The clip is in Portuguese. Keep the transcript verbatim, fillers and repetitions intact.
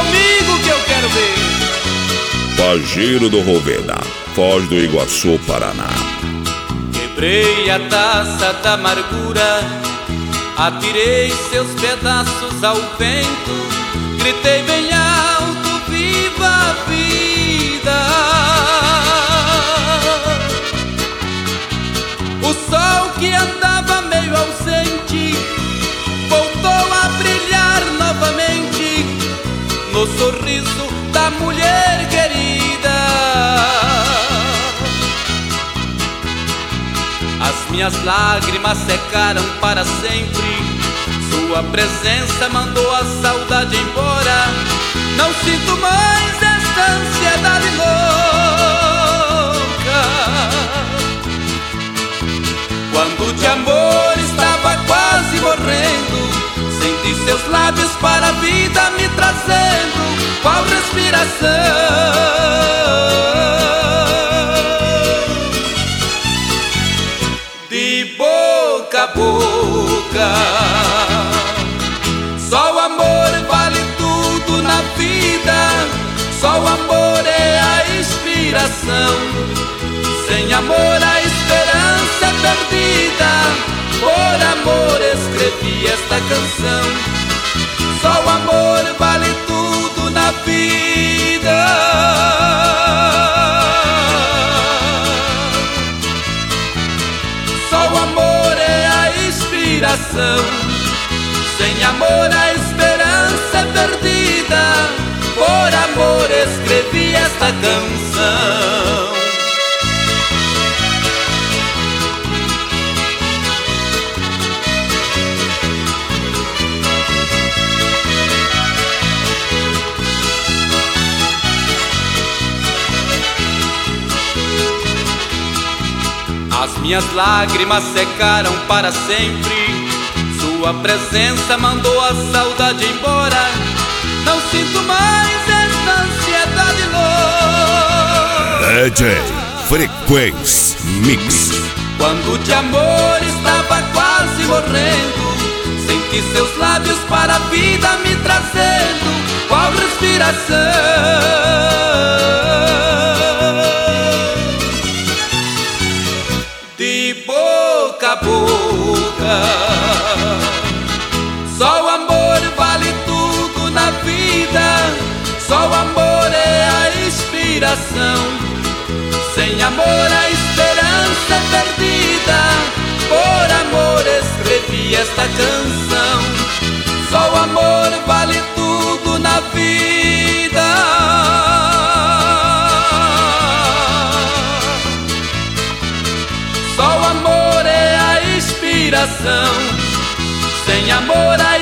comigo que eu quero ver. Pajeiro do Rovena, Foz do Iguaçu, Paraná. Quebrei a taça da amargura, atirei seus pedaços ao vento, gritei bem alto, viva a vida. O sol que andava meio ausente voltou a brilhar novamente no sorriso da mulher querida. As minhas lágrimas secaram para sempre, sua presença mandou a saudade embora. Não sinto mais esta ansiedade louca. Quando de amor estava quase morrendo, senti seus lábios para a vida me trazendo, qual respiração. De boca a boca, só o amor vale tudo na vida, só o amor é a inspiração. Sem amor a esperança é perdida, por amor escrevi esta canção. Só o amor vale tudo na vida. Só o amor é a inspiração. Sem amor a esperança é perdida, por amor escrevi esta canção. As minhas lágrimas secaram para sempre, sua presença mandou a saudade embora. Não sinto mais esta ansiedade louca. D J Frequência Mix. Quando de amor estava quase morrendo, senti seus lábios para a vida me trazendo, qual respiração. De boca a boca, só o amor vale tudo na vida, só o amor é a inspiração. Sem amor a esperança é perdida, por amor escrevi esta canção. Só o amor vale tudo na vida. Só o amor é a inspiração. Sem amor a